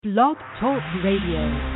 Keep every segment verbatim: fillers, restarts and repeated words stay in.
Blog Talk Radio.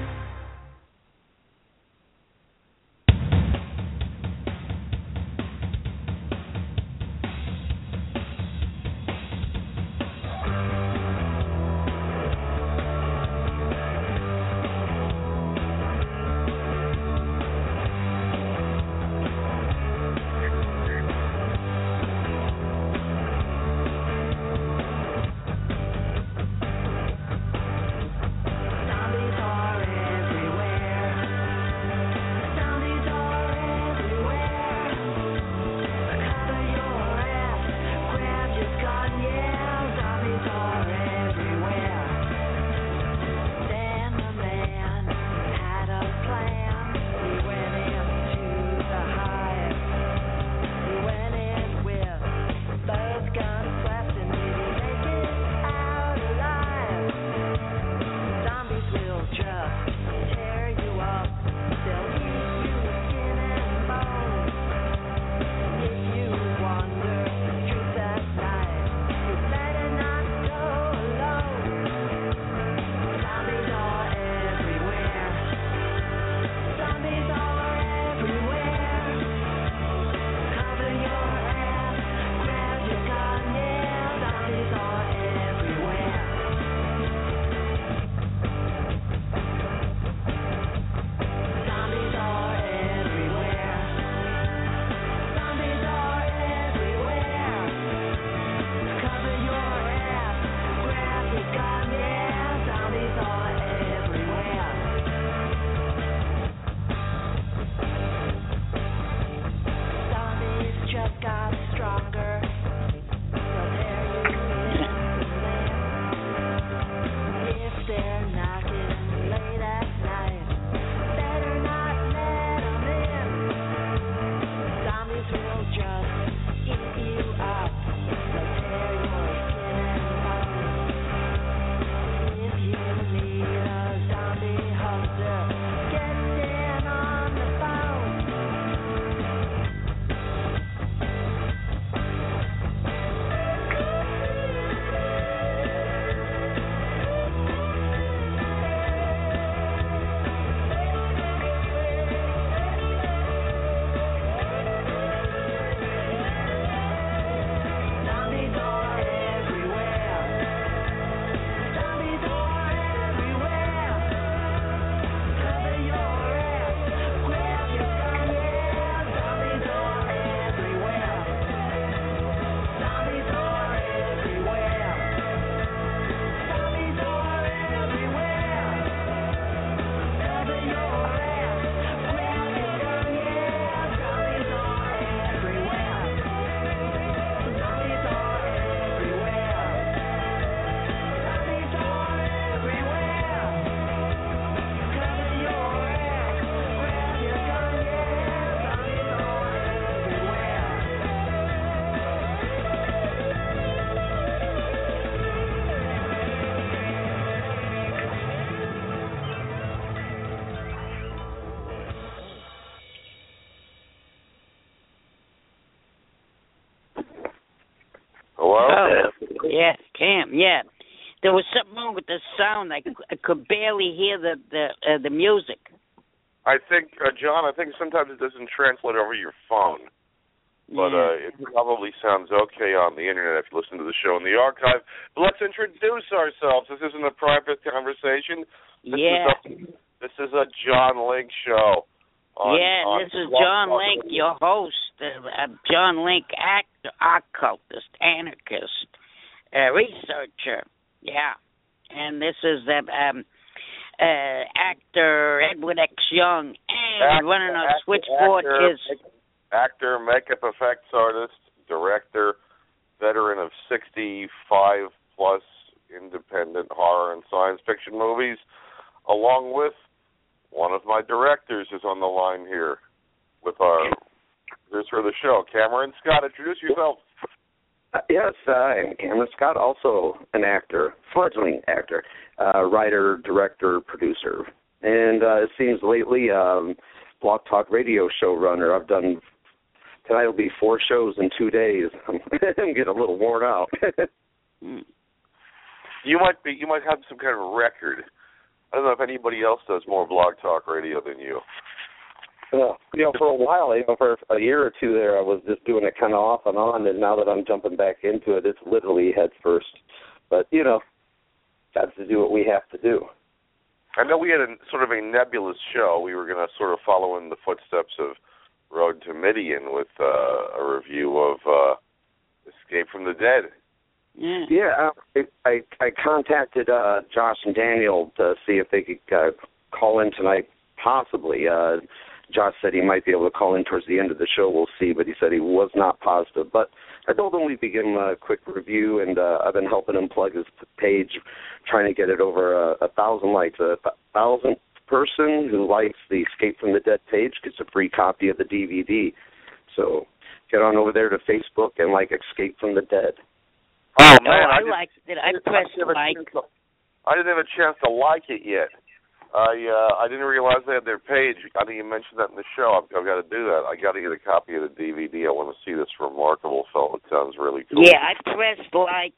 Yeah, Cam. Yeah, there was something wrong with the sound. I, I could barely hear the the uh, the music. I think, uh, John. I think sometimes it doesn't translate over your phone, but yeah. uh, it probably sounds okay on the internet if you listen to the show in the archive. But let's introduce ourselves. This isn't a private conversation. This yeah. Is a, this is a John Link show. On, yeah, on this is John Link, your host. Uh, uh, John Link, actor, occultist, anarchist. A researcher, yeah, and this is uh, um, uh, actor Edward X. Young, and actor, running on actor, Switchboard actor, is actor, makeup effects artist, director, veteran of sixty-five plus independent horror and science fiction movies, along with one of my directors is on the line here with our producer of the show, Cameron Scott. Introduce yourself. Uh, yes, uh, I'm Cameron Scott, also an actor, fledgling actor, uh, writer, director, producer. And uh, it seems lately, um, Blog Talk Radio showrunner. I've done, tonight will be four shows in two days. I'm getting a little worn out. You might be. You might have some kind of record. I don't know if anybody else does more Blog Talk Radio than you. Well, you know, for a while, you know, for a year or two there, I was just doing it kind of off and on, and now that I'm jumping back into it, it's literally head first. But, you know, got to do what we have to do. I know we had a sort of a nebulous show. We were going to sort of follow in the footsteps of Road to Midian with uh, a review of uh, Escape from the Dead. Yeah, yeah I, I, I contacted uh, Josh and Daniel to see if they could uh, call in tonight, possibly. Uh, Josh said he might be able to call in towards the end of the show. We'll see, but he said he was not positive. But I told him we'd begin a quick review, and uh, I've been helping him plug his page, trying to get it over a, a thousand likes. A thousandth person who likes the Escape from the Dead page gets a free copy of the D V D. So get on over there to Facebook and like Escape from the Dead. Oh, no, man, I, I liked it. I pressed like. To, I didn't have a chance to like it yet. I uh, I didn't realize they had their page. I think you mentioned that in the show. I've, I've got to do that. I got to get a copy of the D V D. I want to see this remarkable film. It sounds really cool. Yeah, I pressed like.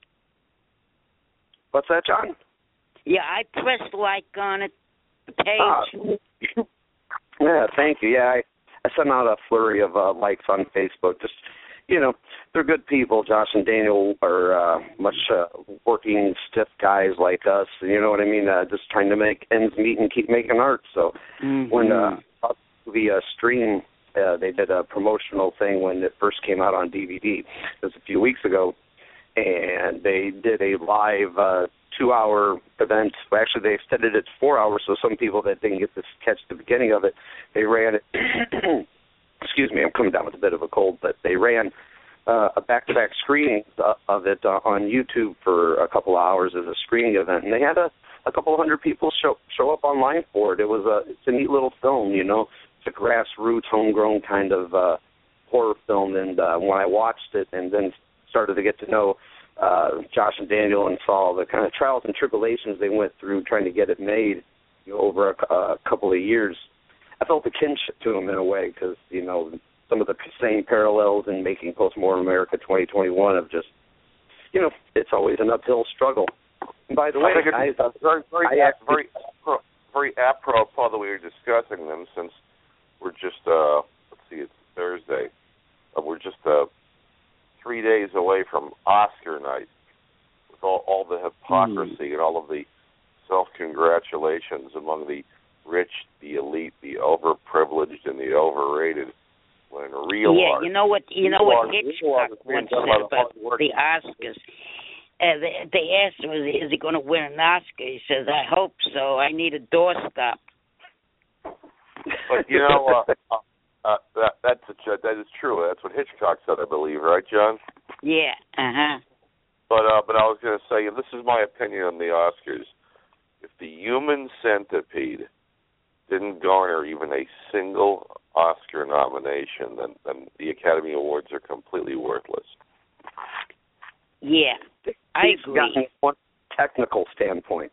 What's that, John? Yeah, I pressed like on it. The page. Ah. Yeah, thank you. Yeah, I, I sent out a flurry of uh, likes on Facebook. Just, you know, they're good people. Josh and Daniel are uh, much uh, working, stiff guys like us. You know what I mean? Uh, just trying to make ends meet and keep making art. So mm-hmm. when uh, the uh, stream, uh, they did a promotional thing when it first came out on D V D. It was a few weeks ago, and they did a live uh, two-hour event. Well, actually, they extended it to four hours, so some people that didn't get to catch the beginning of it, they ran it. Excuse me, I'm coming down with a bit of a cold, but they ran uh, a back-to-back screening of it uh, on YouTube for a couple of hours as a screening event, and they had a, a couple hundred people show show up online for it. It was a it's a neat little film, you know. It's a grassroots, homegrown kind of uh, horror film, and uh, when I watched it and then started to get to know uh, Josh and Daniel and saw the kind of trials and tribulations they went through trying to get it made, you know, over a, a couple of years, I felt a kinship to them in a way because, you know, some of the same parallels in making Postmodern America twenty twenty-one of just, you know, it's always an uphill struggle. And by the way, I think it's I, very, very, I ap- very, apro- very apropos that we were discussing them since we're just, uh, let's see, it's Thursday. Uh, we're just uh, three days away from Oscar night with all, all the hypocrisy mm. and all of the self-congratulations among the rich, the elite, the overprivileged, and the overrated. When real yeah, art, you know what? You know what Hitchcock once said about the Oscars. Uh, they, they asked him, "Is he going to win an Oscar?" He says, "I hope so. I need a doorstop." But you know, uh, uh, that that's a, that is true. That's what Hitchcock said, I believe, right, John? Yeah. Uh huh. But uh, but I was going to say, and this is my opinion on the Oscars. If the Human Centipede didn't garner even a single Oscar nomination, then, then the Academy Awards are completely worthless. Yeah, I agree. One technical standpoint.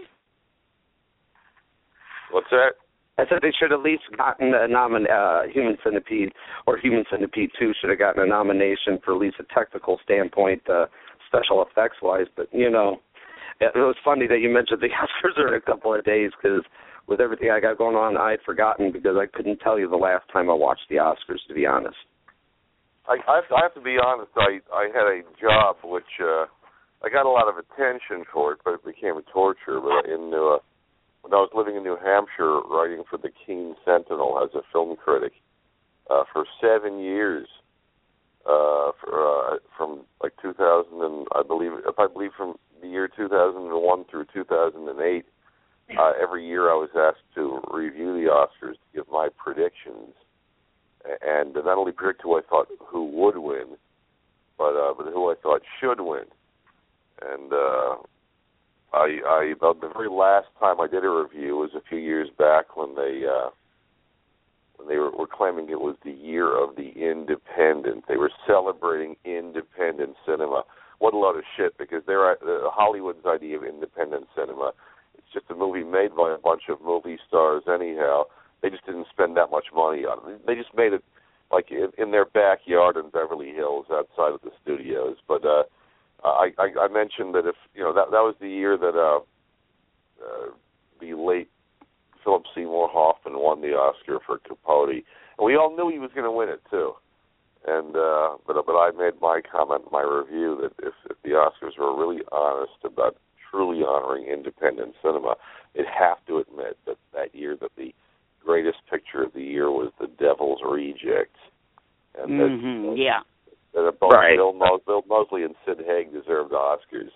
What's that? I said they should at least gotten a nomin- uh, Human Centipede or Human Centipede two should have gotten a nomination for at least a technical standpoint, uh, special effects wise. But you know, it was funny that you mentioned the Oscars are in a couple of days because with everything I got going on, I had forgotten because I couldn't tell you the last time I watched the Oscars, to be honest. I, I, have, to, I have to be honest, I, I had a job which uh, I got a lot of attention for it, but it became a torture. But in uh, when I was living in New Hampshire, writing for the Keene Sentinel as a film critic uh, for seven years, uh, for, uh, from like two thousand and I believe, if I believe from the year two thousand one through two thousand eight. Uh, every year I was asked to review the Oscars to give my predictions, and not only predict who I thought who would win, but uh, but who I thought should win. And uh, I, I about the very last time I did a review was a few years back when they uh, when they were, were claiming it was the year of the independent. They were celebrating independent cinema. What a load of shit! Because they're uh, Hollywood's idea of independent cinema. It's just a movie made by a bunch of movie stars anyhow. They just didn't spend that much money on it. They just made it like in, in their backyard in Beverly Hills outside of the studios. But uh, I, I I mentioned that if you know that that was the year that uh, uh the late Philip Seymour Hoffman won the Oscar for Capote, and we all knew he was going to win it too. And uh, but but I made my comment in my review that if, if the Oscars were really honest about truly honoring independent cinema, they'd have to admit that that year that the greatest picture of the year was The Devil's Reject, and mm-hmm, that, yeah, that both right. Bill, Mo- Bill Moseley and Sid Haig deserved Oscars.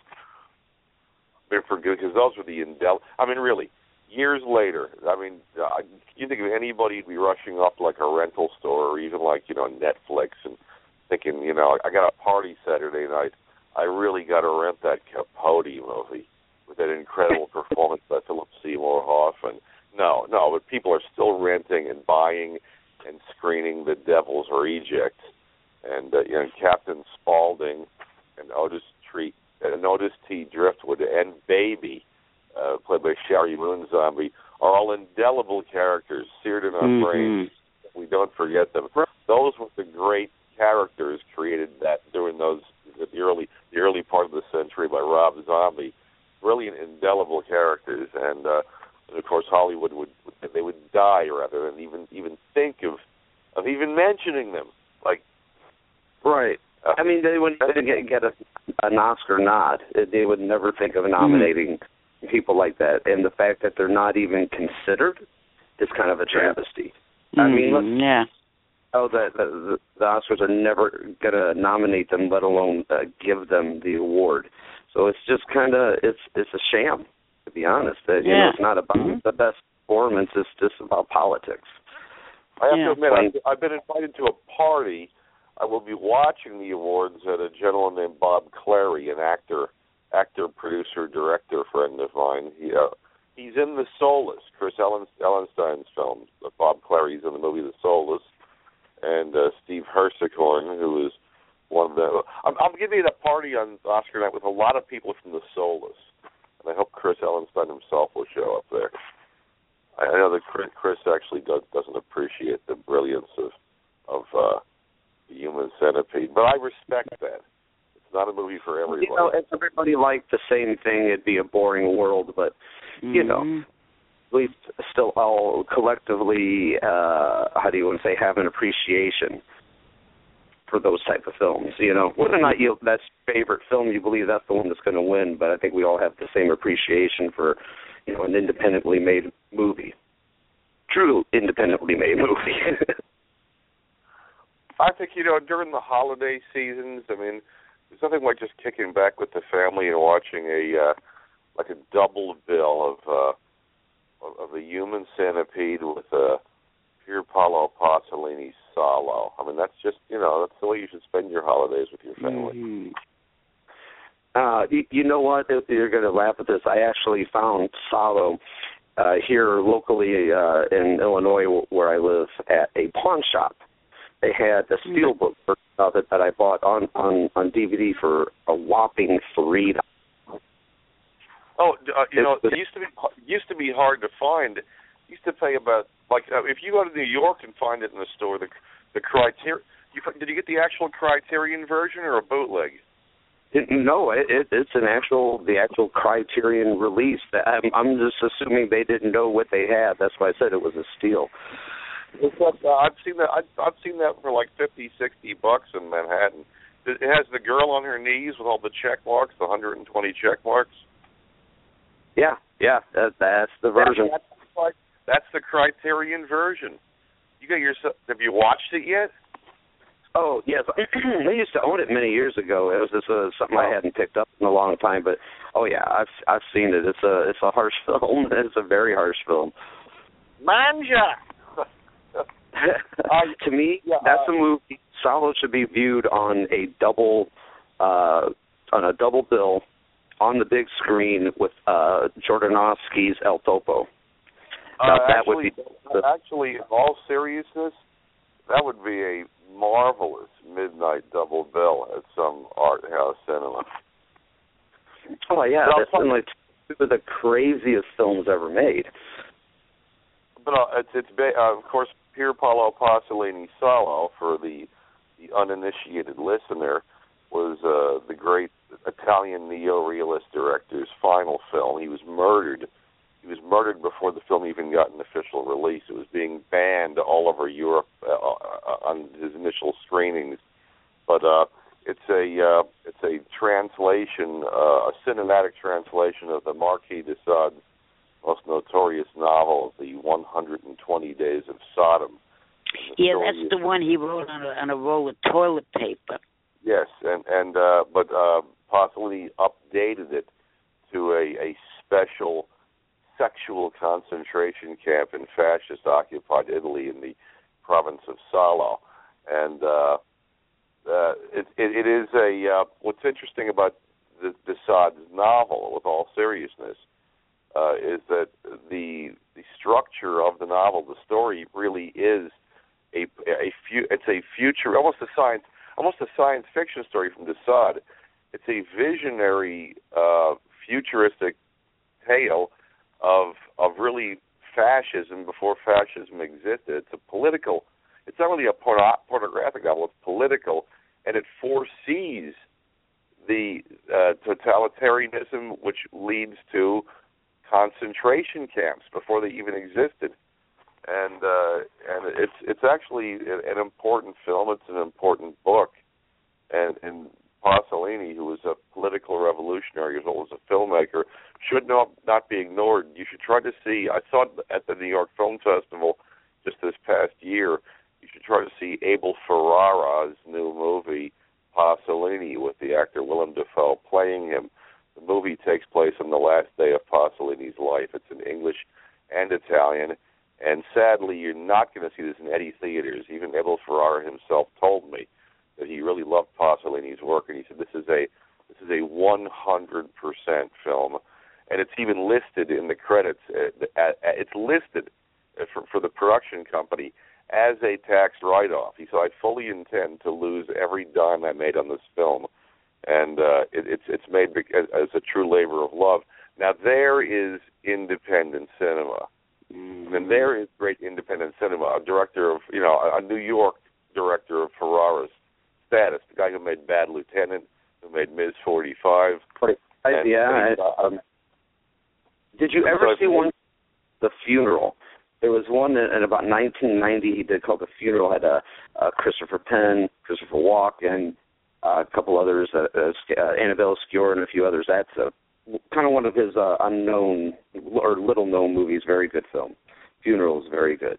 I mean, for good, because those were the indel. I mean, really, years later. I mean, uh, you think of anybody who'd be rushing up like a rental store or even like you know Netflix and thinking, you know, I got a party Saturday night. I really got to rent that Capote movie with that incredible performance by Philip Seymour Hoffman. No, no, but people are still renting and buying and screening The Devil's Reject, and uh, you know Captain Spaulding and Otis Treat and Otis T. Driftwood and Baby, uh, played by Shari Moon Zombie, are all indelible characters seared in our mm-hmm. brains. We don't forget them. Those were the great characters created that during those the early the early part of the century by Rob Zombie. Brilliant, indelible characters, and. Uh, And of course, Hollywood would they would die rather than even even think of of even mentioning them. Like, right. Uh, I mean, they wouldn't get, get a, an Oscar nod. They would never think of nominating mm-hmm. people like that. And the fact that they're not even considered is kind of a travesty. Mm-hmm. I mean, let's, yeah. Oh, the, the the Oscars are never going to nominate them, let alone uh, give them the award. So it's just kind of it's it's a sham. To be honest, that, you yeah. know, it's not about mm-hmm. the best performance. It's just about politics. I have yeah. to admit, I've, I've been invited to a party. I will be watching the awards at a gentleman named Bob Clary, an actor, actor, producer, director friend of mine. He, uh, he's in The Soulless, Chris Ellen, Ellenstein's film. Uh, Bob Clary's in the movie The Soulless, and uh, Steve Hersichorn, who is one of the. I'm, I'm giving a party on Oscar night with a lot of people from The Soulless. And I hope Chris Ellenstein himself will show up there. I know that Chris actually does, doesn't appreciate the brilliance of of uh, the Human Centipede, but I respect that. It's not a movie for everybody. You know, if everybody liked the same thing, it'd be a boring world. But mm-hmm. you know, we still all collectively, uh, how do you want to say, have an appreciation for those type of films, you know. Whether or not you that's your favorite film, you believe that's the one that's going to win, but I think we all have the same appreciation for, you know, an independently made movie. True independently made movie. I think, you know, during the holiday seasons, I mean, there's nothing like just kicking back with the family and watching a, uh, like a double bill of, uh, of a Human Centipede with a Pier Paolo Pasolini Salo. I mean, that's just, you know, that's the way you should spend your holidays with your family. Mm-hmm. Uh, you, you know what? You're going to laugh at this. I actually found Salo uh, here locally uh, in Illinois, where I live, at a pawn shop. They had a steelbook of it that I bought on, on, on D V D for a whopping three dollars. Oh, uh, you know, it used to be used to be hard to find. Used to pay about like uh, if you go to New York and find it in the store, the the Criterion. You, did you get the actual Criterion version or a bootleg? It, no, it, it, it's an actual the actual Criterion release. I'm, I'm just assuming they didn't know what they had. That's why I said it was a steal. It's like, uh, I've seen that. I've, I've seen that for like fifty, sixty bucks in Manhattan. It has the girl on her knees with all the check marks, the one hundred twenty check marks. Yeah, yeah, that, that's the version. That's, that's, that's the Criterion version. You got your. Have you watched it yet? Oh yes, I used to own it many years ago. It was just uh, something I hadn't picked up in a long time. But oh yeah, I've I've seen it. It's a it's a harsh film. It's a very harsh film. Manja. uh, to me, yeah, that's a movie. Salo should be viewed on a double uh, on a double bill on the big screen with uh, Jodorowsky's El Topo. Now, Uh, that actually, would be the, actually, in all seriousness, that would be a marvelous midnight double bill at some art house cinema. oh yeah, But that's been like two of the craziest films ever made. But uh, it's, it's uh, of course Pier Paolo Pasolini Salo for the the uninitiated listener was uh, the great Italian neo-realist director's final film. He was murdered. He was murdered before the film even got an official release. It was being banned all over Europe uh, on his initial screenings. But uh, it's a uh, it's a translation, uh, a cinematic translation of the Marquis de Sade's most notorious novel, The one hundred twenty Days of Sodom. Yeah, that's the one he wrote on a, on a roll of toilet paper. Yes, and and uh, but uh, Pasolini updated it to a, a special sexual concentration camp in fascist-occupied Italy in the province of Salo, and uh, uh, it, it, it is a. Uh, what's interesting about the, the Sade's novel, with all seriousness, uh, is that the the structure of the novel, the story, really is a a fu- it's a future, almost a science. Almost a science fiction story from de Sade. It's a visionary, uh, futuristic tale of of really fascism before fascism existed. It's a political. It's not really a porno- pornographic novel. It's political, and it foresees the uh, totalitarianism which leads to concentration camps before they even existed. And uh, and it's it's actually an important film. It's an important book, and and Pasolini, who was a political revolutionary as well as a filmmaker, should not not be ignored. You should try to see. I saw it at the New York Film Festival just this past year. You should try to see Abel Ferrara's new movie Pasolini with the actor Willem Dafoe playing him. The movie takes place on the last day of Pasolini's life. It's in English and Italian. And sadly, you're not going to see this in any theaters. Even Abel Ferrara himself told me that he really loved Pasolini's work, and he said this is a this is a one hundred percent film, and it's even listed in the credits. It's listed for, for the production company as a tax write-off. He said, "I fully intend to lose every dime I made on this film, and uh, it, it's it's made as, as a true labor of love." Now there is independent cinema. And there is great independent cinema. A director of, you know, a New York director of Ferrara's status, the guy who made Bad Lieutenant, who made Miz forty-five. I, yeah. I, um, did you ever see one, The Funeral? There was one in, in about nineteen ninety he did called The Funeral. Had a, a Christopher Penn, Christopher Walken, uh, a couple others, uh, uh, Annabelle Sciorra, and a few others. That's a kind of one of his uh, unknown or little-known movies. Very good film. Funeral is very good.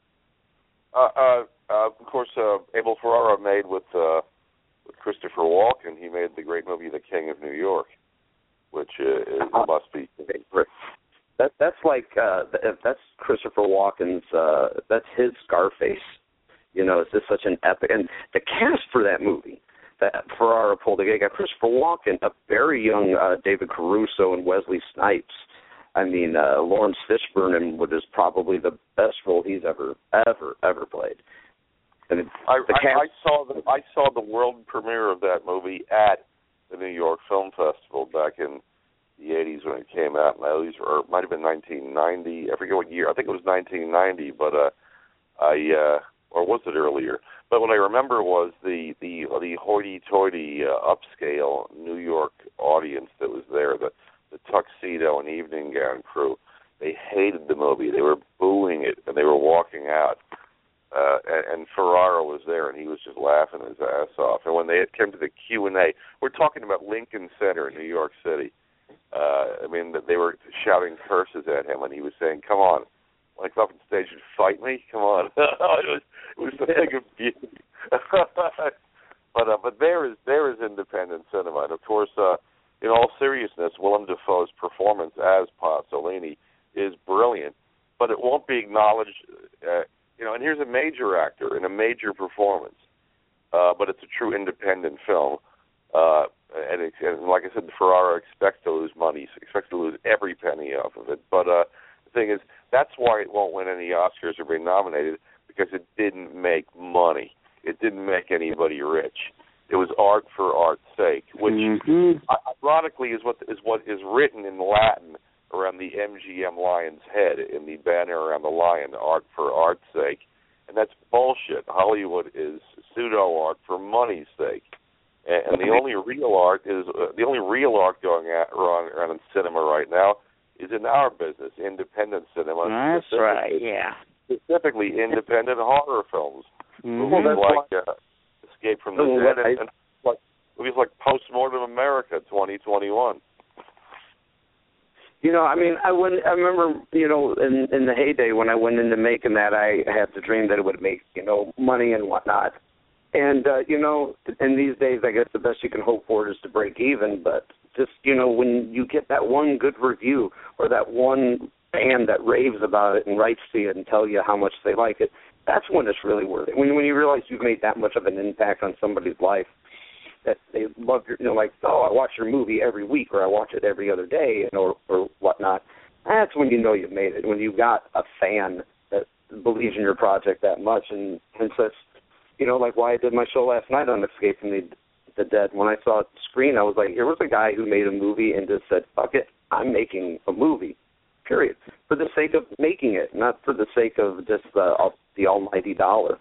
Uh, uh, uh, of course, uh, Abel Ferrara made with, uh, with Christopher Walken. He made the great movie The King of New York, which uh, is, uh, must be favorite. That that's like uh, that's Christopher Walken's. Uh, that's his Scarface. You know, it's just such an epic, and the cast for that movie that Ferrara pulled together. Got Christopher Walken, a very young uh, David Caruso, and Wesley Snipes. I mean, uh, Lawrence Fishburne, and what is probably the best role he's ever, ever, ever played. And it, I, the cast, I, I saw the I saw the world premiere of that movie at the New York Film Festival back in the eighties when it came out. And I always, or it might have been nineteen ninety. I forget what year. I think it was nineteen ninety, but uh, I. Uh, or was it earlier? But what I remember was the the the hoity-toity uh, upscale New York audience that was there, the the tuxedo and evening gown crew. They hated the movie. They were booing it, and they were walking out. Uh, and, and Ferrara was there, and he was just laughing his ass off. And when they came to the Q and A, we're talking about Lincoln Center in New York City. Uh, I mean, they were shouting curses at him, and he was saying, "Come on, like up on stage and fight me? Come on!" it was it was a thing of beauty. but uh, but there is there is independent cinema, and of course, uh, in all seriousness, Willem Dafoe's performance as Pasolini is brilliant, but it won't be acknowledged. Uh, you know, and here's a major actor in a major performance, uh, but it's a true independent film. Uh, and, it, and like I said, Ferrara expects to lose money, expects to lose every penny off of it. But uh, the thing is, that's why it won't win any Oscars or be nominated, because it didn't make money. It didn't make anybody rich. It was art for art's sake, which mm-hmm. ironically is what is what is written in Latin around the M G M lion's head in the banner around the lion, art for art's sake. And that's bullshit. Hollywood is pseudo-art for money's sake. and, and the only real art is uh, the only real art going at, around, around in cinema right now is in our business, independent cinema. That's right. Yeah. Specifically, independent horror films, Mm-hmm. movies like uh, Escape from the Oh, Dead, I- and, and like movies like Postmortem America twenty twenty-one. You know, I mean, I wouldn't. I remember, you know, in in the heyday when I went into making that, I had the dream that it would make, you know, money and whatnot. And uh, you know, in these days, I guess the best you can hope for is to break even. But just, you know, when you get that one good review or that one fan that raves about it and writes to you and tell you how much they like it, that's when it's really worth it. When when you realize you've made that much of an impact on somebody's life, that they love your, you know, like, oh, I watch your movie every week or I watch it every other day, you know, or, or whatnot. That's when you know you've made it, when you've got a fan that believes in your project that much. And, and says, you know, like why I did my show last night on Escape from the, the Dead. When I saw it screen, I was like, here was a guy who made a movie and just said, fuck it, I'm making a movie, period, for the sake of making it, not for the sake of just the, of the almighty dollar.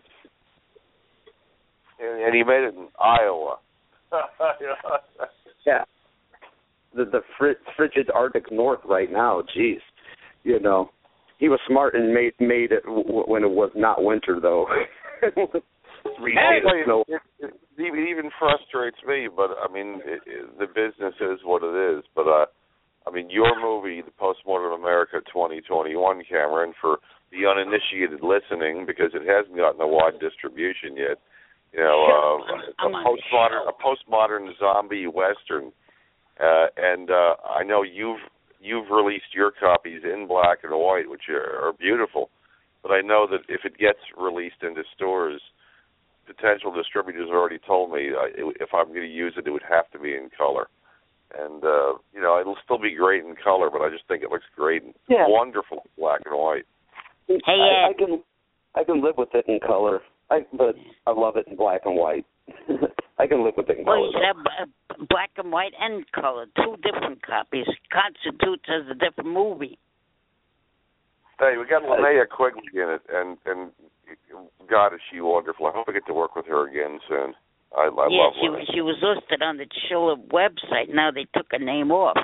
And, and he made it in Iowa. Yeah, the the fr- frigid Arctic North right now. Jeez, you know, he was smart and made made it w- when it was not winter though. Three Hey, days of snow. it, it, it even frustrates me, but I mean, it, it, the business is what it is. But uh, I mean, your movie, The Postmortem America twenty twenty-one, Cameron, for the uninitiated listening, because it hasn't gotten a wide distribution yet. You know, uh, a postmodern, a postmodern zombie western, uh, and uh, I know you've you've released your copies in black and white, which are, are beautiful. But I know that if it gets released into stores, potential distributors already told me uh, if I'm going to use it, it would have to be in color. And uh, you know, it'll still be great in color, but I just think it looks great and Yeah. wonderful in black and white. Hey, I, Ed. I can I can live with it in color, I, but I love it in black and white. I can live with it in Well, color. you should have uh, black and white and color, two different copies. Constitutes as a different movie. Hey, we got Linnea Quigley in it, and and God, is she wonderful. I hope I get to work with her again soon. I, I yeah, love she her. was she was listed on the Chiller website. Now they took her name off.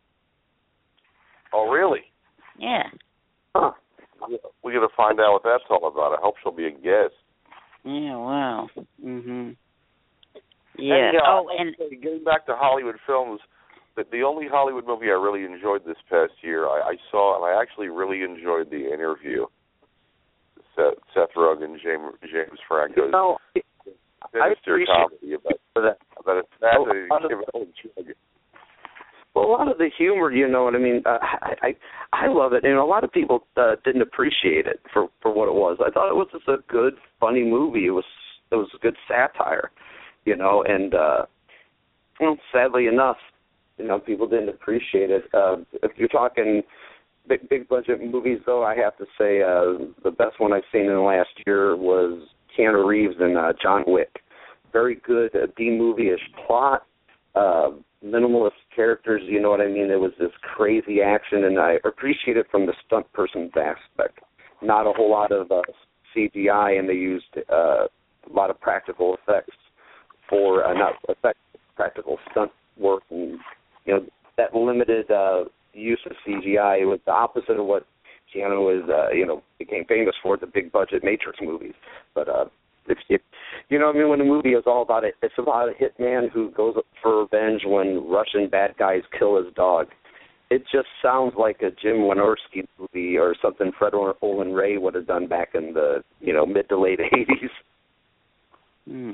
Oh, really? Yeah. Huh. We got to find out what that's all about. I hope she'll be a guest. Yeah. Wow. Mhm. Yeah. Yeah. And, you know, oh, I- and getting back to Hollywood films, the, the only Hollywood movie I really enjoyed this past year, I, I saw, and I actually really enjoyed The Interview. Seth, Seth Rogen, James, James Franco's No, I sinister appreciate comedy about that. about a Oh, sad Well, a lot of the humor, you know what I mean. Uh, I, I I love it, and a lot of people uh, didn't appreciate it for for what it was. I thought it was just a good, funny movie. It was it was a good satire, you know. And uh, well, sadly enough, you know, people didn't appreciate it. Uh, if you're talking big big budget movies, though, I have to say uh, the best one I've seen in the last year was Keanu Reeves and uh, John Wick. Very good uh, B movie-ish plot. Uh, minimalist characters, you know what I mean? It was this crazy action, and I appreciate it from the stunt person's aspect. Not a whole lot of uh, C G I, and they used uh, a lot of practical effects for, uh, not effect, practical stunt work, and, you know, that limited uh, use of C G I was the opposite of what Keanu is, uh, you know, became famous for, the big-budget Matrix movies. But, uh, If you, you know what I mean, when a movie is all about it, it's about a hitman who goes up for revenge when Russian bad guys kill his dog. It just sounds like a Jim Wynorski movie or something Fred Olen Ray would have done back in the, you know, mid to late eighties. Hmm.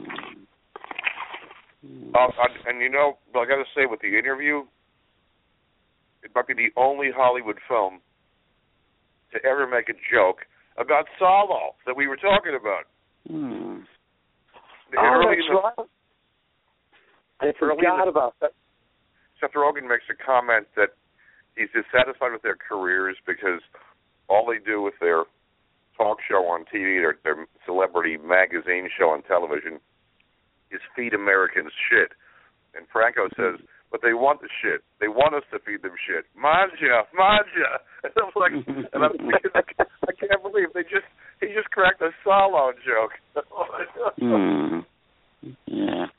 Uh, and you know, I got to say, with The Interview, it might be the only Hollywood film to ever make a joke about Salo that we were talking about. Hmm. The- Oh, early that's in the- right. I early in forgot the- about that. Seth Rogen makes a comment that he's dissatisfied with their careers because all they do with their talk show on T V, their, their celebrity magazine show on television, is feed Americans shit. And Franco says, but they want the shit. They want us to feed them shit. Manja, manja. And I'm like, and I'm thinking, I can't, I can't believe they just he just cracked a Salo joke. Hmm. Yeah.